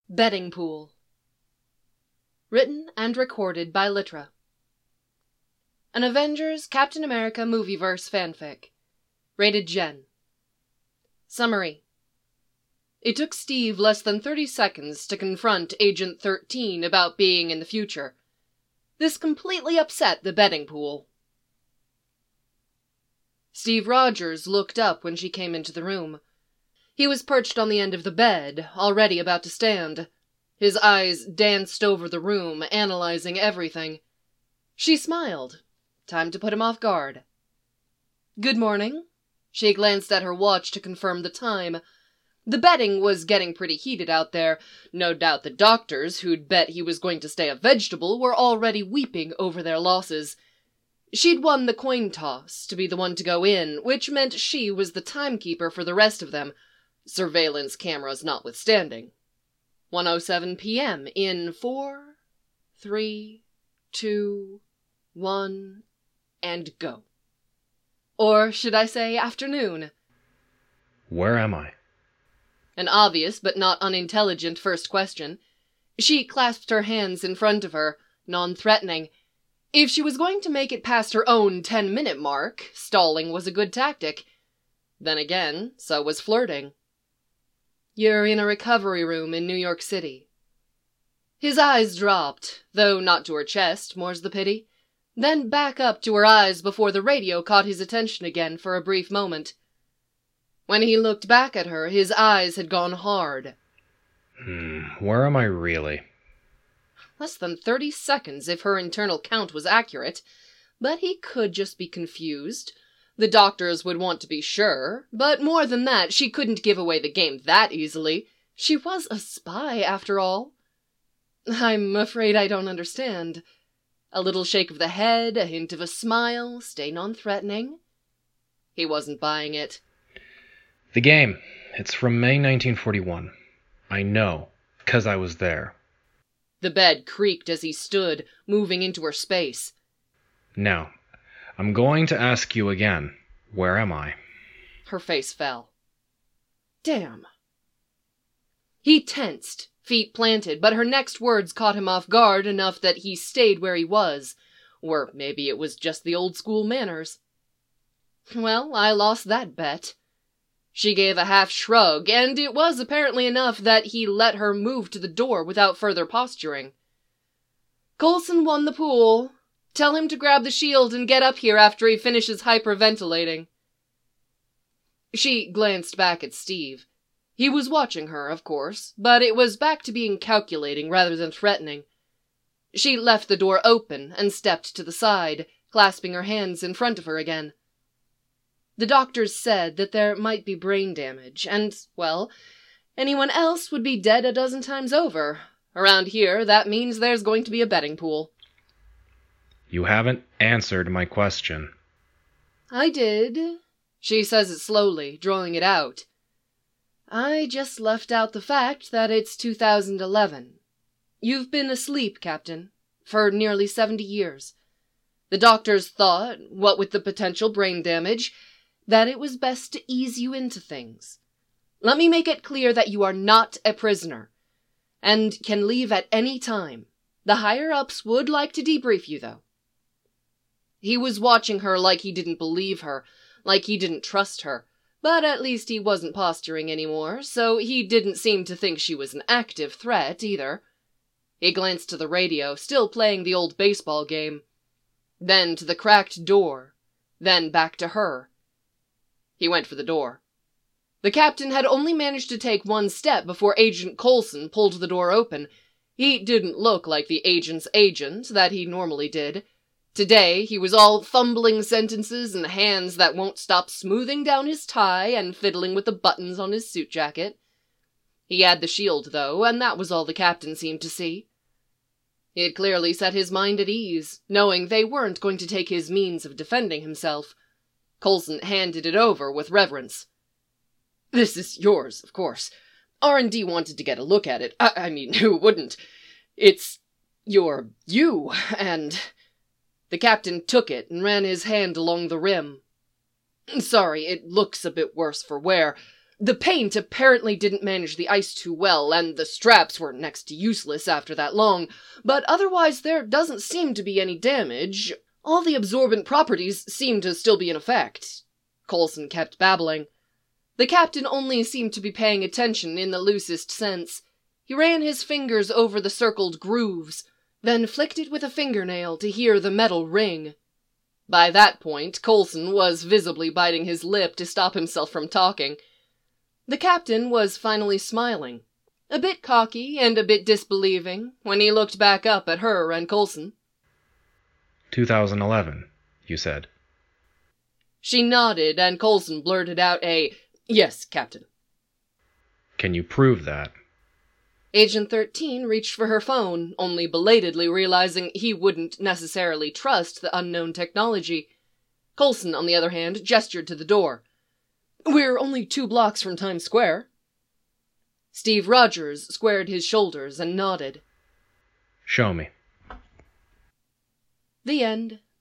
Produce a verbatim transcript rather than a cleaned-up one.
Betting Pool. Written and recorded by Litra. An Avengers Captain America Movieverse fanfic. Rated Gen. Summary. It took Steve less than thirty seconds to confront Agent thirteen about being in the future. This completely upset the betting pool. Steve Rogers looked up when she came into the room. He was perched on the end of the bed, already about to stand. His eyes danced over the room, analyzing everything. She smiled. Time to put him off guard. Good morning. She glanced at her watch to confirm the time. The betting was getting pretty heated out there. No doubt the doctors, who'd bet he was going to stay a vegetable, were already weeping over their losses. She'd won the coin toss to be the one to go in, which meant she was the timekeeper for the rest of them, surveillance cameras notwithstanding. one oh seven p.m. in four, three, two, one, and go. Or should I say afternoon? Where am I? An obvious but not unintelligent first question. She clasped her hands in front of her, non-threatening. If she was going to make it past her own ten-minute mark, stalling was a good tactic. Then again, so was flirting. You're in a recovery room in New York City. His eyes dropped, though not to her chest, more's the pity. Then back up to her eyes before the radio caught his attention again for a brief moment. When he looked back at her, his eyes had gone hard. Hmm, where am I really? Less than thirty seconds if her internal count was accurate, but he could just be confused. The doctors would want to be sure, but more than that, she couldn't give away the game that easily. She was a spy, after all. I'm afraid I don't understand. A little shake of the head, a hint of a smile, stay non-threatening. He wasn't buying it. The game. It's from May nineteen forty-one. I know, 'cause I was there. The bed creaked as he stood, moving into her space. Now, I'm going to ask you again, where am I? Her face fell. Damn. He tensed, feet planted, but her next words caught him off guard enough that he stayed where he was. Or maybe it was just the old-school manners. Well, I lost that bet. She gave a half shrug, and it was apparently enough that he let her move to the door without further posturing. Coulson won the pool. Tell him to grab the shield and get up here after he finishes hyperventilating. She glanced back at Steve. He was watching her, of course, but it was back to being calculating rather than threatening. She left the door open and stepped to the side, clasping her hands in front of her again. The doctors said that there might be brain damage, and, well, anyone else would be dead a dozen times over. Around here, that means there's going to be a betting pool. You haven't answered my question. I did. She says it slowly, drawing it out. I just left out the fact that it's two thousand eleven. You've been asleep, Captain, for nearly seventy years. The doctors thought, what with the potential brain damage, that it was best to ease you into things. Let me make it clear that you are not a prisoner, and can leave at any time. The higher-ups would like to debrief you, though. He was watching her like he didn't believe her, like he didn't trust her, but at least he wasn't posturing anymore, so he didn't seem to think she was an active threat, either. He glanced to the radio, still playing the old baseball game. Then to the cracked door. Then back to her. He went for the door. The captain had only managed to take one step before Agent Coulson pulled the door open. He didn't look like the agent's agent that he normally did. Today, he was all fumbling sentences and hands that won't stop smoothing down his tie and fiddling with the buttons on his suit jacket. He had the shield, though, and that was all the captain seemed to see. He had clearly set his mind at ease, knowing they weren't going to take his means of defending himself. Coulson handed it over with reverence. This is yours, of course. R and D wanted to get a look at it. I, I mean, who wouldn't? It's your you, and... The captain took it and ran his hand along the rim. Sorry, it looks a bit worse for wear. The paint apparently didn't manage the ice too well, and the straps were next to useless after that long, but otherwise there doesn't seem to be any damage. All the absorbent properties seem to still be in effect." Coulson kept babbling. The captain only seemed to be paying attention in the loosest sense. He ran his fingers over the circled grooves, then flicked it with a fingernail to hear the metal ring. By that point, Coulson was visibly biting his lip to stop himself from talking. The captain was finally smiling, a bit cocky and a bit disbelieving, when he looked back up at her and Coulson. two thousand eleven, you said. She nodded, and Coulson blurted out a, "Yes, Captain." Can you prove that? Agent thirteen reached for her phone, only belatedly realizing he wouldn't necessarily trust the unknown technology. Coulson, on the other hand, gestured to the door. "We're only two blocks from Times Square." Steve Rogers squared his shoulders and nodded. Show me. The end.